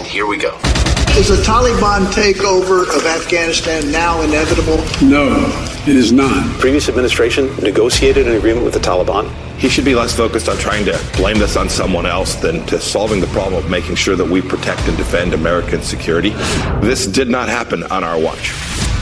here we go. Is a Taliban takeover of Afghanistan now inevitable? No, it is not. Previous administration negotiated an agreement with the Taliban. He should be less focused on trying to blame this on someone else than to solving the problem of making sure that we protect and defend American security. This did not happen on our watch.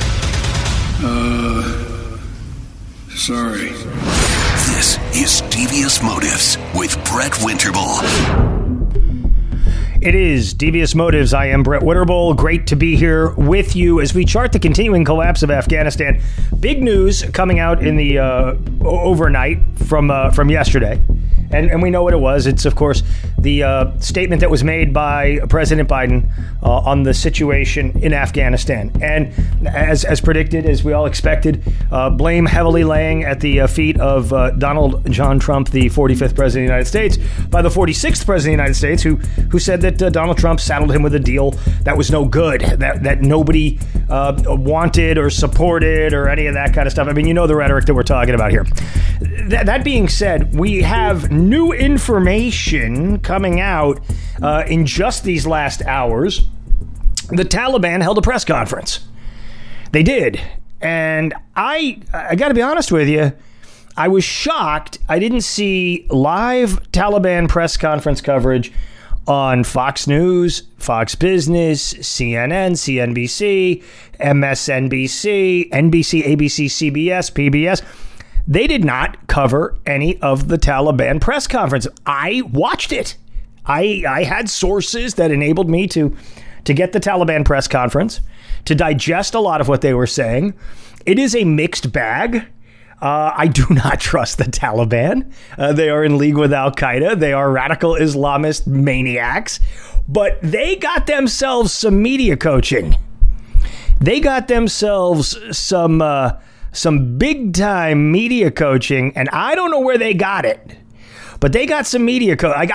Sorry. This is Devious Motives with Brett Winterble. It is Devious Motives. I am Brett Winterble. Great to be here with you as we chart the continuing collapse of Afghanistan. Big news coming out in the overnight from yesterday. And we know what it was. It's, of course, the statement that was made by President Biden on the situation in Afghanistan. And as predicted, as we all expected, blame heavily laying at the feet of Donald John Trump, the 45th president of the United States, by the 46th president of the United States, who said that Donald Trump saddled him with a deal that was no good, that nobody wanted or supported or any of that kind of stuff. I mean, you know the rhetoric that we're talking about here. That being said, we have new information coming out in just these last hours. The Taliban held a press conference. They did. And I got to be honest with you, I was shocked. I didn't see live Taliban press conference coverage on Fox News, Fox Business, CNN, CNBC, MSNBC, NBC, ABC, CBS, PBS. They did not cover any of the Taliban press conference. I watched it. I had sources that enabled me to get the Taliban press conference, to digest a lot of what they were saying. It is a mixed bag. I do not trust the Taliban. They are in league with Al-Qaeda. They are radical Islamist maniacs. But they got themselves some media coaching. They got themselves some big time media coaching, and I don't know where they got it, but they got some media coaching.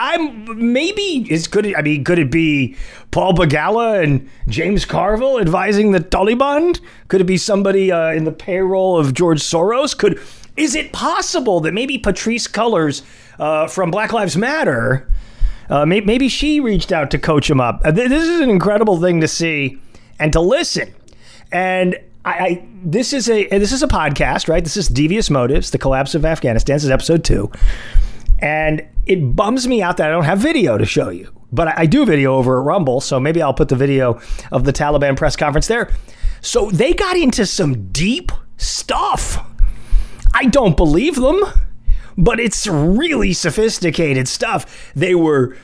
Could it be Paul Begala and James Carville advising the Taliban? Could it be somebody in the payroll of George Soros? Is it possible that maybe Patrisse Cullors from Black Lives Matter, maybe she reached out to coach him up? This is an incredible thing to see and to listen. And this is a podcast, right? This is Devious Motives, the collapse of Afghanistan. This is episode 2. And it bums me out that I don't have video to show you. But I do video over at Rumble, so maybe I'll put the video of the Taliban press conference there. So they got into some deep stuff. I don't believe them, but it's really sophisticated stuff. They were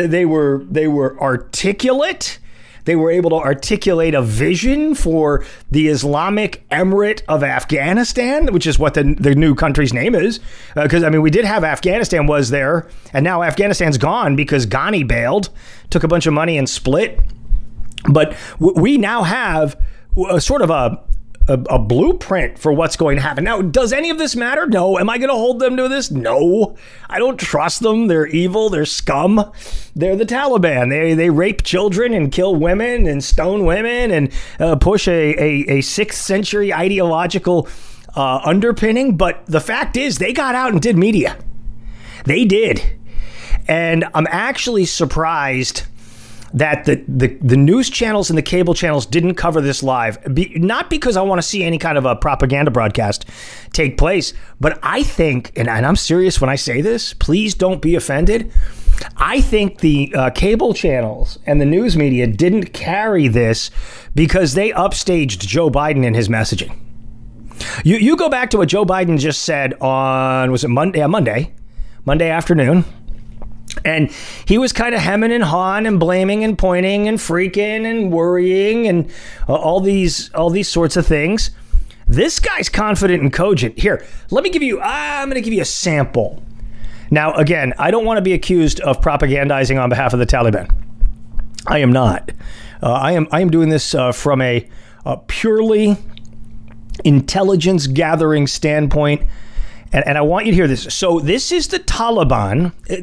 articulate. They were able to articulate a vision for the Islamic Emirate of Afghanistan, which is what the new country's name is. Because, we did have Afghanistan was there, and now Afghanistan's gone because Ghani bailed, took a bunch of money and split. But we now have a sort of a blueprint for what's going to happen. Now, does any of this matter? No. Am I going to hold them to this? No. I don't trust them. They're evil. They're scum. They're the Taliban. They rape children and kill women and stone women and push a 6th century ideological underpinning. But the fact is, they got out and did media. They did. And I'm actually surprised that the news channels and the cable channels didn't cover this live. Not because I want to see any kind of a propaganda broadcast take place, but I think, and I'm serious when I say this, please don't be offended, I think the cable channels and the news media didn't carry this because they upstaged Joe Biden in his messaging. You go back to what Joe Biden just said on, was it Monday? Yeah, Monday afternoon. And he was kind of hemming and hawing and blaming and pointing and freaking and worrying and all these sorts of things. This guy's confident and cogent. Here, I'm going to give you a sample. Now, again, I don't want to be accused of propagandizing on behalf of the Taliban. I am not. I am doing this from a purely intelligence gathering standpoint. And I want you to hear this. So this is the Taliban, it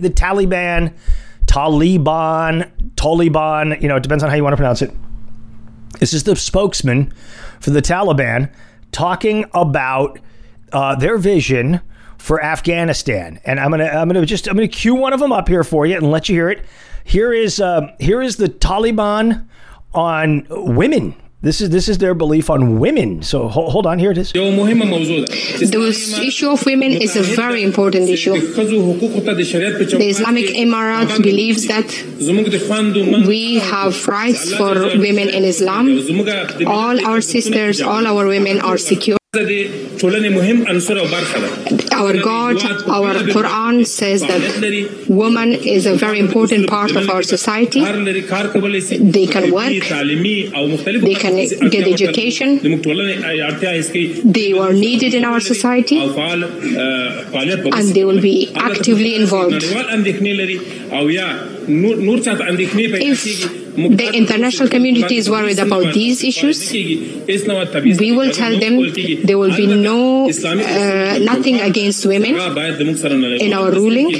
depends on how you want to pronounce it. This is the spokesman for the Taliban talking about their vision for Afghanistan. And I'm gonna cue one of them up here for you and let you hear it. Here is the Taliban on women. This is their belief on women. So hold on, here it is. The issue of women is a very important issue. The Islamic Emirate believes that we have rights for women in Islam. All our sisters, all our women are secure. Our God, our Quran says that woman is a very important part of our society. They can work, they can get education, they are needed in our society, and they will be actively involved. If the international community is worried about these issues, we will tell them there will be nothing against women in our ruling.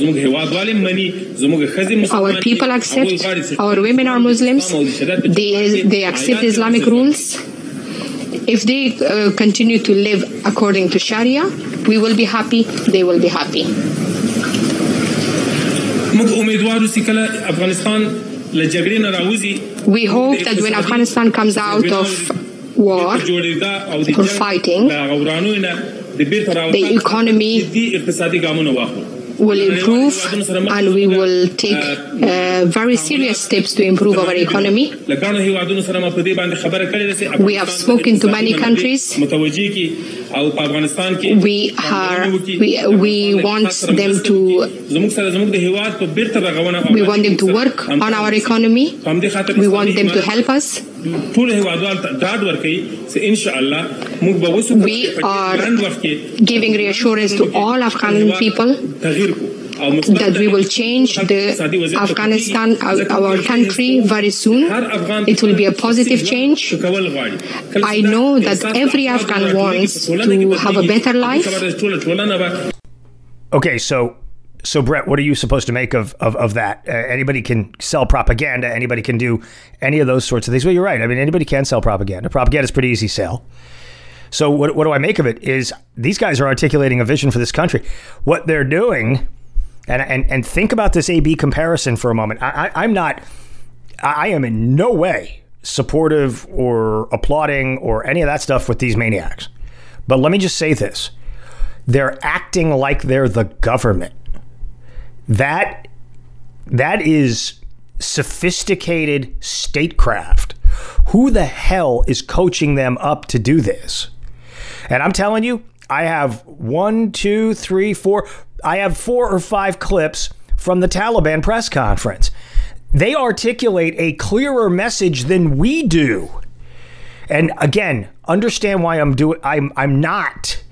Our people accept, our women are Muslims, they accept Islamic rules. If they continue to live according to Sharia, we will be happy, they will be happy. We hope that when Afghanistan comes out of war or fighting, the economy will improve, and we will take very serious steps to improve our economy. We have spoken to many countries. We want them to work on our economy. We want them to help us. We are giving reassurance to all Afghan people that we will change Afghanistan, our country, very soon. It will be a positive change. I know that every Afghan wants to have a better life. Okay, so Brett, what are you supposed to make of that? Anybody can sell propaganda. Anybody can do any of those sorts of things. Well, you're right. I mean, anybody can sell propaganda. Propaganda is pretty easy sell. So what do I make of it is these guys are articulating a vision for this country. What they're doing, and think about this AB comparison for a moment. I am in no way supportive or applauding or any of that stuff with these maniacs. But let me just say this. They're acting like they're the government. That is sophisticated statecraft. Who the hell is coaching them up to do this? And I'm telling you, I have 4 or 5 clips from the Taliban press conference. They articulate a clearer message than we do. And again, understand why I am not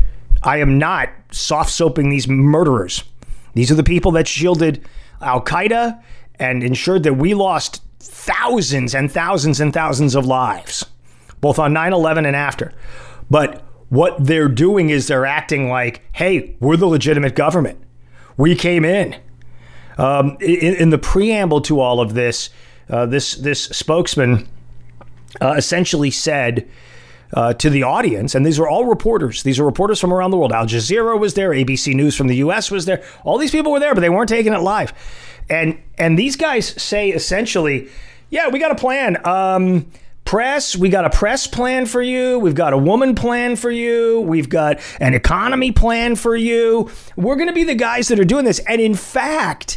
soft soaping these murderers. These are the people that shielded Al-Qaeda and ensured that we lost thousands and thousands and thousands of lives, both on 9/11 and after. But what they're doing is they're acting like, hey, we're the legitimate government. We came in. In the preamble to all of this, this spokesman essentially said to the audience, and these are all reporters. These are reporters from around the world. Al Jazeera was there. ABC News from the U.S. was there. All these people were there, but they weren't taking it live. And these guys say essentially, yeah, we got a plan. We got a press plan for you. We've got a woman plan for you. We've got an economy plan for you. We're going to be the guys that are doing this. And in fact,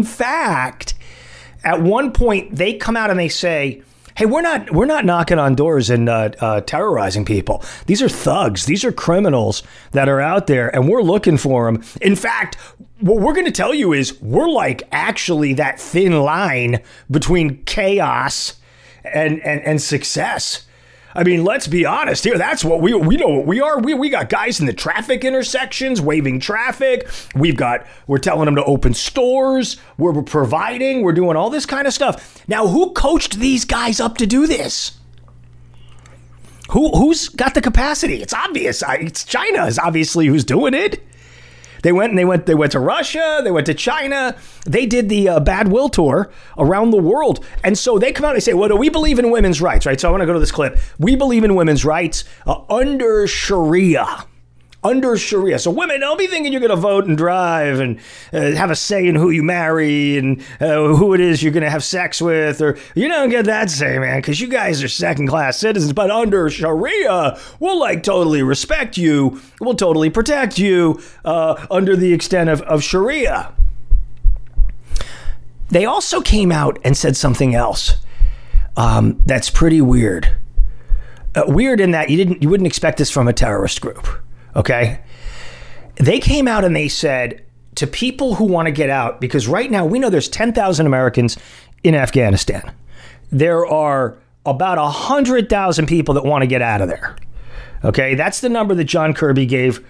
at one point they come out and they say, hey, we're not knocking on doors and terrorizing people. These are thugs. These are criminals that are out there, and we're looking for them. In fact, what we're going to tell you is we're like actually that thin line between chaos and success. I mean, let's be honest here. That's what we know what we are. We got guys in the traffic intersections waving traffic. We're telling them to open stores. We're providing. We're doing all this kind of stuff. Now, who coached these guys up to do this? Who's got the capacity? It's obvious. It's China is obviously who's doing it. They went to Russia. They went to China. They did the Bad Will Tour around the world. And so they come out and they say, well, we believe in women's rights, right? So I want to go to this clip. We believe in women's rights under Sharia. under Sharia. So women, don't be thinking you're going to vote and drive and have a say in who you marry and who it is you're going to have sex with, or you don't get that say, man, because you guys are second-class citizens. But under Sharia, we'll like totally respect you. We'll totally protect you under the extent of Sharia. They also came out and said something else that's pretty weird. Weird in that you wouldn't expect this from a terrorist group. Okay. They came out and they said to people who want to get out, because right now we know there's 10,000 Americans in Afghanistan. There are about 100,000 people that want to get out of there. Okay. That's the number that John Kirby gave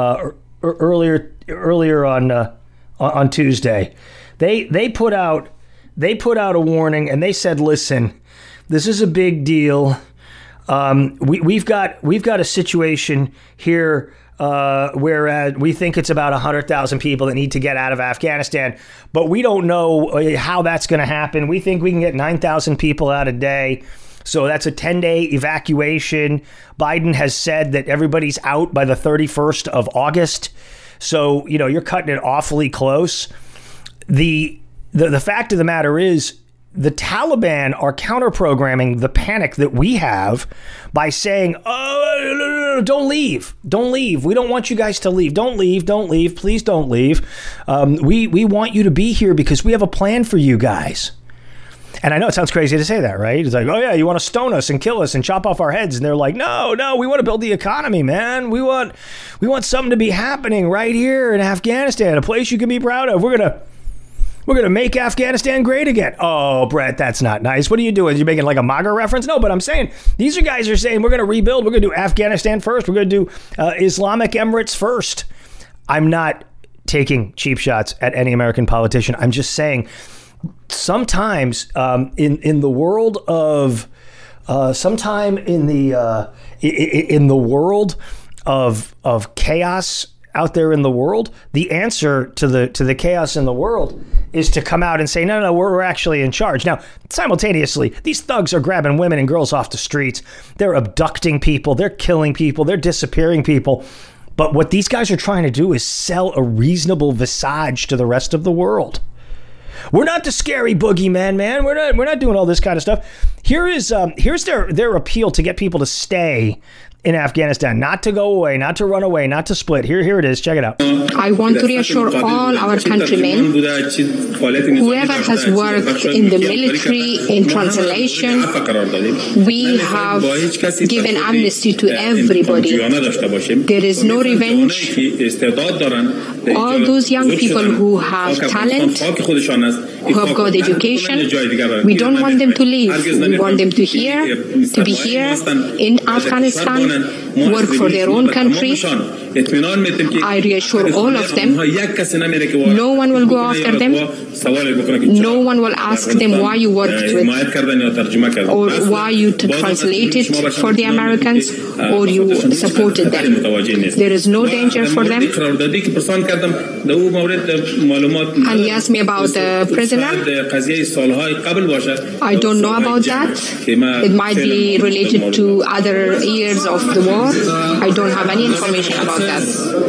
earlier on Tuesday. They put out a warning and they said, listen, this is a big deal. We've got a situation here where we think it's about 100,000 people that need to get out of Afghanistan, but we don't know how that's going to happen. We think we can get 9,000 people out a day. So that's a 10-day evacuation. Biden has said that everybody's out by the 31st of August. So, you're cutting it awfully close. The fact of the matter is, the Taliban are counter-programming the panic that we have by saying, oh, no, don't leave. Don't leave. We don't want you guys to leave. Don't leave. Don't leave. Please don't leave. We want you to be here because we have a plan for you guys. And I know it sounds crazy to say that, right? It's like, oh, yeah, you want to stone us and kill us and chop off our heads. And they're like, no, we want to build the economy, man. We want something to be happening right here in Afghanistan, a place you can be proud of. We're going to make Afghanistan great again. Oh, Brett, that's not nice. What are you doing? You're making like a MAGA reference? No, but I'm saying these guys are saying we're going to rebuild. We're going to do Afghanistan first. We're going to do Islamic Emirates first. I'm not taking cheap shots at any American politician. I'm just saying sometimes in the world of in the world of chaos out there in the world, the answer to the chaos in the world is to come out and say, no, we're actually in charge. Now, simultaneously, these thugs are grabbing women and girls off the streets. They're abducting people. They're killing people. They're disappearing people. But what these guys are trying to do is sell a reasonable visage to the rest of the world. We're not the scary boogeyman, man. We're not doing all this kind of stuff. Here's their appeal to get people to stay in Afghanistan, not to go away, not to run away, not to split. Here it is. Check it out. I want to reassure all our countrymen, whoever has worked in the military, in translation, we have given amnesty to everybody. There is no revenge. All those young people who have talent, who have got education, we don't want them to leave. We want them to be here in Afghanistan, work for their own country. I reassure all of them, no one will go after them. No one will ask them why you worked with, or why you translated for the Americans, or you supported them. There is no danger for them. And he asked me about the prisoner. I don't know about that. It might be related to other years of the war. I don't have any information about that.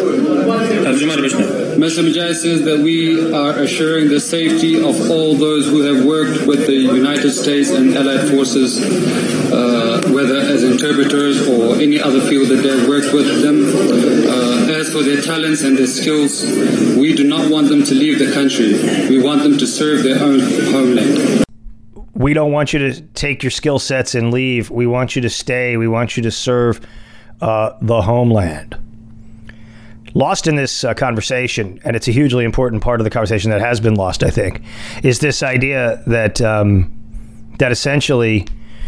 Mr. Mujahid says that we are assuring the safety of all those who have worked with the United States and Allied forces, whether as interpreters or any other field that they have worked with them. As for their talents and their skills, we do not want them to leave the country. We want them to serve their own homeland. We don't want you to take your skill sets and leave. We want you to stay. We want you to serve the homeland. Lost in this conversation, and it's a hugely important part of the conversation that has been lost, I think, is this idea that that essentially,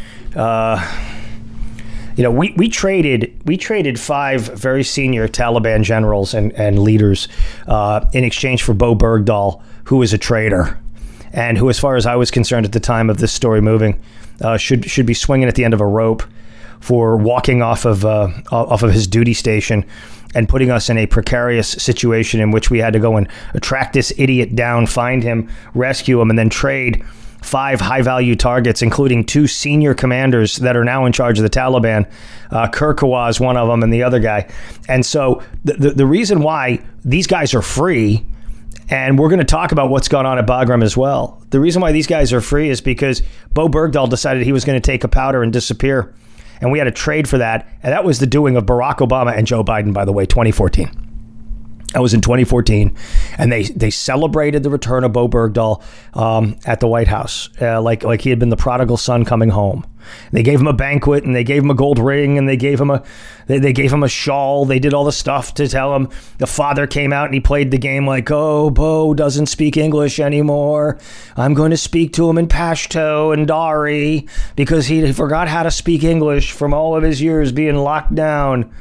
we traded 5 very senior Taliban generals and leaders in exchange for Bo Bergdahl, who is a traitor, and who, as far as I was concerned at the time of this story moving, should be swinging at the end of a rope for walking off of his duty station and putting us in a precarious situation in which we had to go and track this idiot down, find him, rescue him, and then trade 5 high-value targets, including 2 senior commanders that are now in charge of the Taliban. Kirkawa is one of them, and the other guy. And so the reason why these guys are free, and we're going to talk about what's going on at Bagram as well. The reason why these guys are free is because Bo Bergdahl decided he was going to take a powder and disappear. And we had a trade for that. And that was the doing of Barack Obama and Joe Biden, by the way, 2014. That was in 2014, and they celebrated the return of Bo Bergdahl at the White House, like he had been the prodigal son coming home. They gave him a banquet, and they gave him a gold ring, and they gave him a shawl. They did all the stuff to tell him. The father came out and he played the game like, oh, Bo doesn't speak English anymore. I'm going to speak to him in Pashto and Dari because he forgot how to speak English from all of his years being locked down.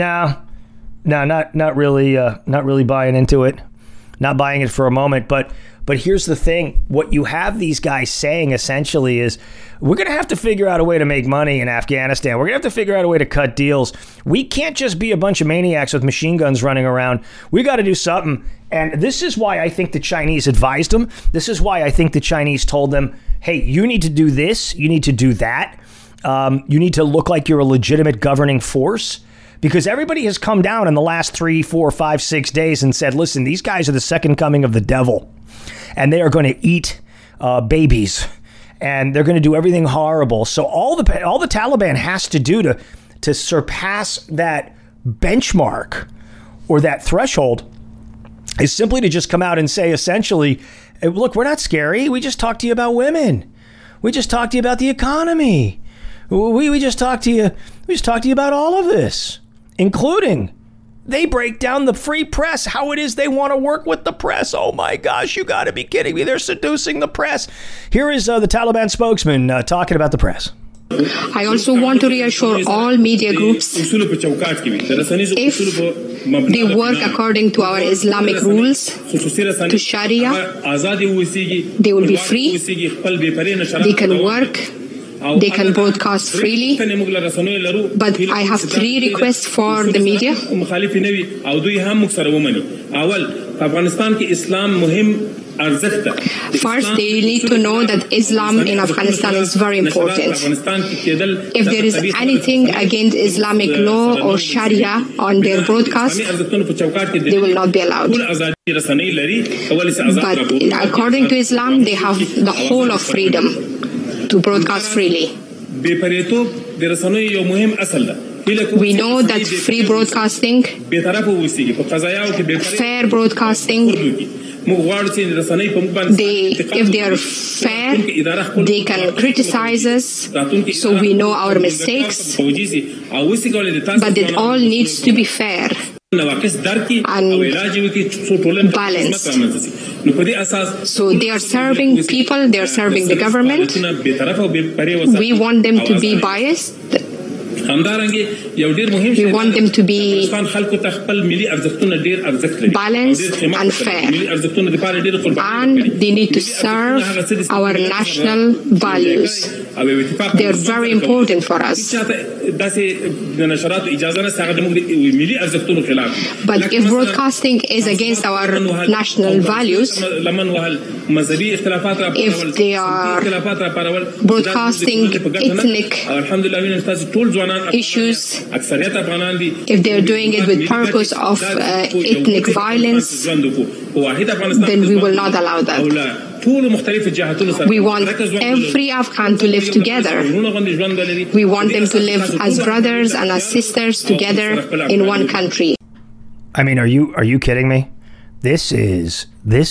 No, not really buying into it. Not buying it for a moment. But here's the thing. What you have these guys saying essentially is we're going to have to figure out a way to make money in Afghanistan. We're going to have to figure out a way to cut deals. We can't just be a bunch of maniacs with machine guns running around. We got to do something. And this is why I think the Chinese advised them. This is why I think the Chinese told them, hey, you need to do this. You need to do that. You need to look like you're a legitimate governing force. Because everybody has come down in the last 3, 4, 5, 6 days and said, listen, these guys are the second coming of the devil. And they are going to eat babies. And they're going to do everything horrible. So all the Taliban has to do to surpass that benchmark or that threshold is simply to just come out and say, essentially, look, we're not scary. We just talked to you about women. We just talked to you about the economy. We just talked to you. We just talked to you about all of this. Including, they break down the free press, how it is they want to work with the press. Oh my gosh, you got to be kidding me. They're seducing the press. Here is the Taliban spokesman talking about the press. I also want to reassure all media groups if they work according to our Islamic rules, to Sharia, they will be free, they can work, they can broadcast freely, but I have 3 requests for the media. First, they need to know that Islam in Afghanistan is very important. If there is anything against Islamic law or Sharia on their broadcast, they will not be allowed. But according to Islam, they have the whole of freedom to broadcast freely. We know that free broadcasting, fair broadcasting, if they are fair, they can criticize us, so we know our mistakes, but it all needs to be fair and balanced. So they are serving people, they are serving the government. We want them to be biased. We want them to be balanced and fair. And they need to serve our national values. They are very important for us. But if broadcasting is against our national values, if they are broadcasting ethnic issues, if they're doing it with purpose of ethnic violence, then we will not allow that. We want every Afghan to live together. We want them to live as brothers and as sisters together in one country. I mean, are you kidding me? This is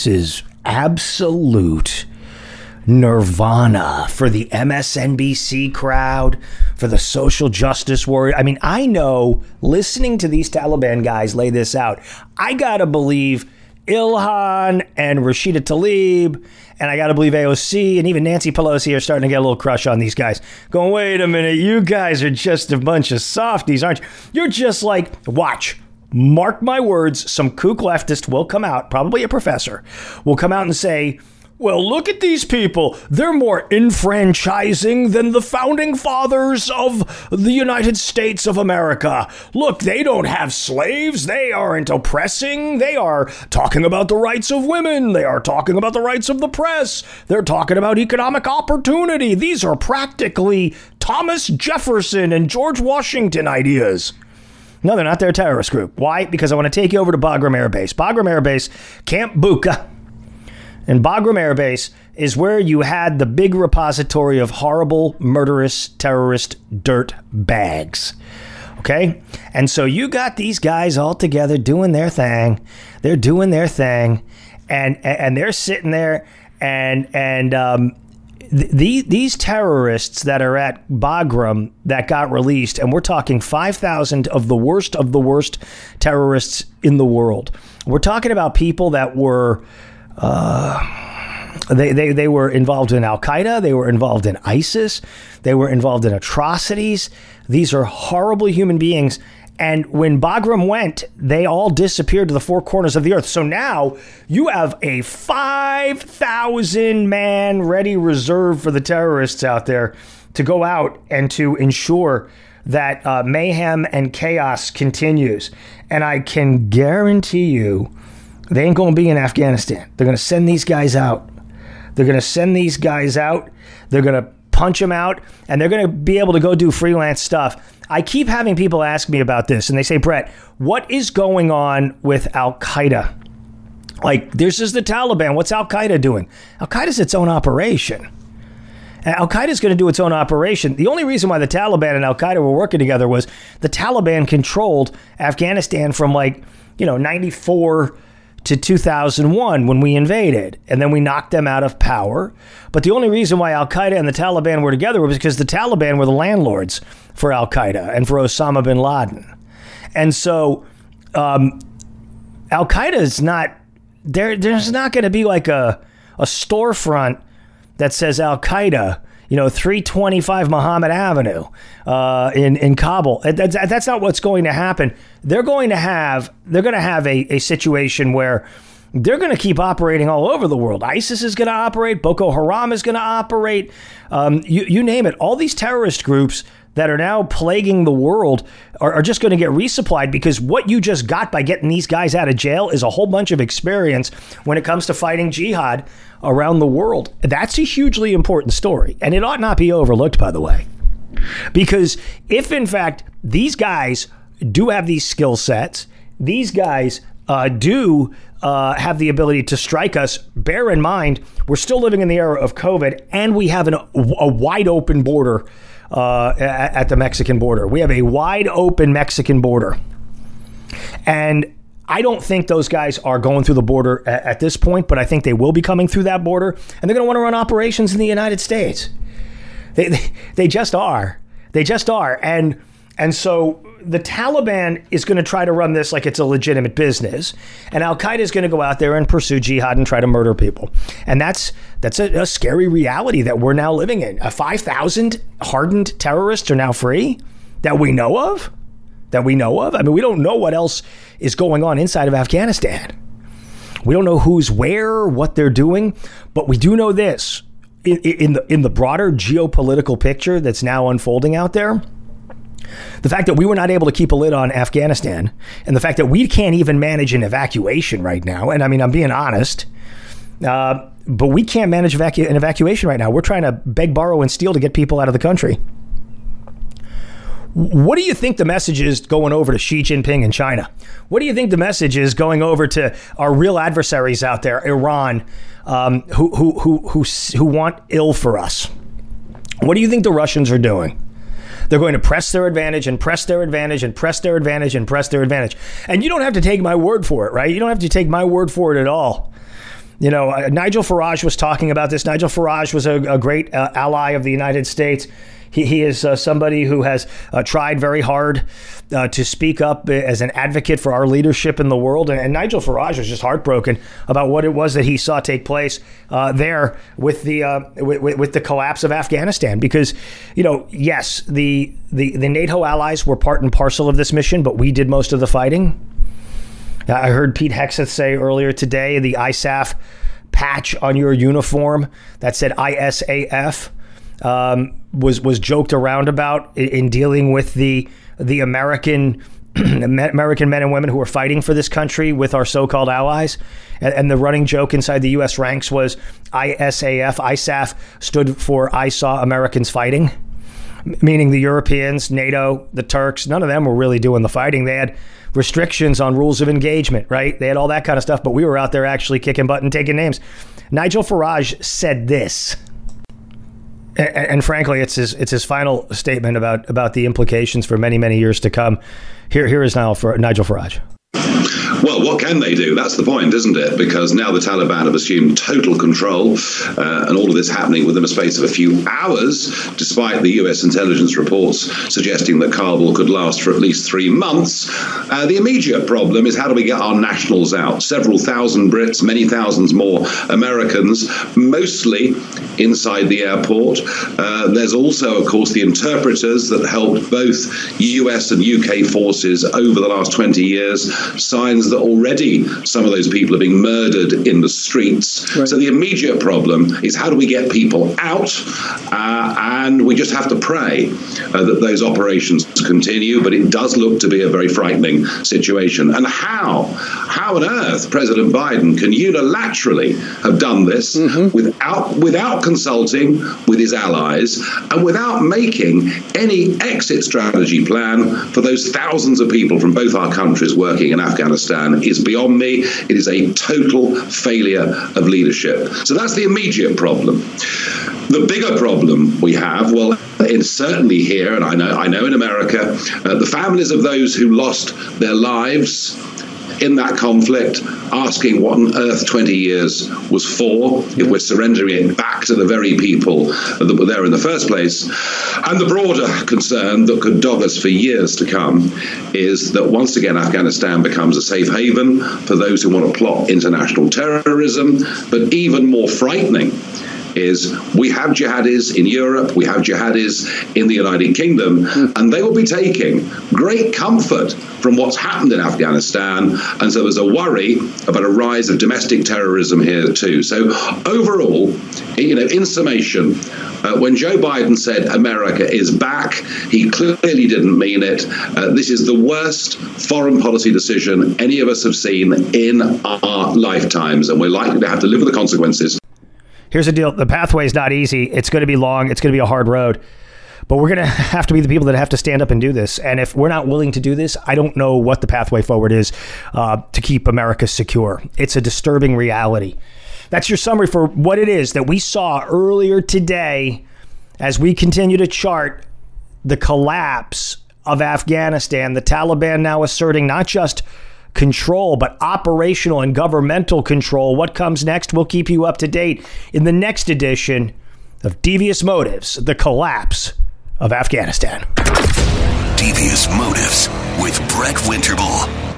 absolute nirvana for the MSNBC crowd, for the social justice warrior. I mean, I know, listening to these Taliban guys lay this out, I gotta believe Ilhan and Rashida Tlaib, and I gotta believe AOC and even Nancy Pelosi are starting to get a little crush on these guys. Going, wait a minute, you guys are just a bunch of softies, aren't you? You're just like, watch. Mark my words, some kook leftist will come out, probably a professor, will come out and say, Well, look at these people. They're more enfranchising than the founding fathers of the United States of America. Look, they don't have slaves. They aren't oppressing. They are talking about the rights of women. They are talking about the rights of the press. They're talking about economic opportunity. These are practically Thomas Jefferson and George Washington ideas. No, they're not. They're a terrorist group. Why? Because I want to take you over to Bagram Air Base. Bagram Air Base, Camp Bucca. And Bagram Air Base is where you had the big repository of horrible, murderous, terrorist dirt bags. Okay? And so you got these guys all together doing their thing. They're doing their thing. And they're sitting there and these terrorists that are at Bagram that got released, and we're talking 5,000 of the worst terrorists in the world. We're talking about people that were... They were involved in Al-Qaeda. They were involved in ISIS. They were involved in atrocities. These are horrible human beings. And when Bagram went, they all disappeared to the four corners of the earth. So now you have a 5,000-man ready reserve for the terrorists out there to go out and to ensure that mayhem and chaos continues. And I can guarantee you, they ain't going to be in Afghanistan. They're going to send these guys out. They're going to punch them out, and they're going to be able to go do freelance stuff. I keep having people ask me about this, and they say, Brett, what is going on with Al-Qaeda? Like, this is the Taliban. What's Al-Qaeda doing? Al-Qaeda's its own operation. Al-Qaeda's going to do its own operation. The only reason why the Taliban and Al-Qaeda were working together was the Taliban controlled Afghanistan from 94 to 2001 when we invaded, and then we knocked them out of power. But the only reason why Al-Qaeda and the Taliban were together was because the Taliban were the landlords for Al-Qaeda and for Osama bin Laden. And so Al-Qaeda is not, there's not going to be like a storefront that says Al-Qaeda, 325 Muhammad Avenue in Kabul. That's not what's going to happen. They're going to have a situation where they're going to keep operating all over the world. ISIS is going to operate. Boko Haram is going to operate. You name it. All these terrorist groups that are now plaguing the world are just going to get resupplied, because what you just got by getting these guys out of jail is a whole bunch of experience when it comes to fighting jihad around the world. That's a hugely important story, and it ought not be overlooked, by the way, because if in fact these guys do have these skill sets, these guys do have the ability to strike us. Bear in mind, we're still living in the era of COVID, and we have a wide open border at the Mexican border. We have a wide open Mexican border. And I don't think those guys are going through the border at this point, but I think they will be coming through that border, and they're going to want to run operations in the United States. They just are. They just are. And so the Taliban is going to try to run this like it's a legitimate business, and Al-Qaeda is going to go out there and pursue jihad and try to murder people. And that's a scary reality that we're now living in. 5,000 hardened terrorists are now free that we know of. I mean, we don't know what else is going on inside of Afghanistan. We don't know who's where, what they're doing, but we do know this. In the broader geopolitical picture that's now unfolding out there, the fact that we were not able to keep a lid on Afghanistan, and the fact that we can't even manage an evacuation right now, and I mean, I'm being honest, but we can't manage an evacuation right now. We're trying to beg, borrow, and steal to get people out of the country. What do you think the message is going over to Xi Jinping in China? What do you think the message is going over to our real adversaries out there, Iran, who want ill for us? What do you think the Russians are doing? They're going to press their advantage and press their advantage and press their advantage and press their advantage. And you don't have to take my word for it, right? You don't have to take my word for it at all. Nigel Farage was talking about this. Nigel Farage was a great ally of the United States. He is somebody who has tried very hard to speak up as an advocate for our leadership in the world. And Nigel Farage was just heartbroken about what it was that he saw take place there with the collapse of Afghanistan. Because, yes, the NATO allies were part and parcel of this mission, but we did most of the fighting. I heard Pete Hegseth say earlier today the ISAF patch on your uniform that said ISAF was joked around about in dealing with the American men and women who are fighting for this country with our so-called allies. And the running joke inside the U.S. ranks was ISAF stood for I saw Americans fighting, meaning the Europeans, NATO, the Turks. None of them were really doing the fighting. They had restrictions on rules of engagement, right? They had all that kind of stuff, but we were out there actually kicking butt and taking names. Nigel Farage said this. And frankly, it's his final statement about the implications for many, many years to come. Here is now for Nigel Farage. Well, what can they do? That's the point, isn't it? Because now the Taliban have assumed total control, and all of this happening within a space of a few hours, despite the US intelligence reports suggesting that Kabul could last for at least 3 months. The immediate problem is, how do we get our nationals out? Several thousand Brits, many thousands more Americans, mostly inside the airport. There's also, of course, the interpreters that helped both US and UK forces over the last 20 years. Signs that already some of those people are being murdered in the streets. Right. So the immediate problem is, how do we get people out? And we just have to pray that those operations continue. But it does look to be a very frightening situation. And how on earth President Biden can unilaterally have done this without consulting with his allies and without making any exit strategy plan for those thousands of people from both our countries working in Afghanistan is beyond me. It is a total failure of leadership. So that's the immediate problem. The bigger problem we have, well, it's certainly here, and I know in America, the families of those who lost their lives in that conflict, asking what on earth 20 years was for, if we're surrendering it back to the very people that were there in the first place. And the broader concern that could dog us for years to come is that once again Afghanistan becomes a safe haven for those who want to plot international terrorism. But even more frightening is, we have jihadis in Europe, we have jihadis in the United Kingdom, and they will be taking great comfort from what's happened in Afghanistan. And so there's a worry about a rise of domestic terrorism here too. So overall, in summation, when Joe Biden said America is back, he clearly didn't mean it. This is the worst foreign policy decision any of us have seen in our lifetimes, and we're likely to have to live with the consequences. Here's the deal. The pathway is not easy. It's going to be long. It's going to be a hard road. But we're going to have to be the people that have to stand up and do this. And if we're not willing to do this, I don't know what the pathway forward is to keep America secure. It's a disturbing reality. That's your summary for what it is that we saw earlier today as we continue to chart the collapse of Afghanistan. The Taliban now asserting not just control, but operational and governmental control. What comes next? We'll keep you up to date in the next edition of Devious Motives, the collapse of Afghanistan. Devious Motives with Brett Winterble.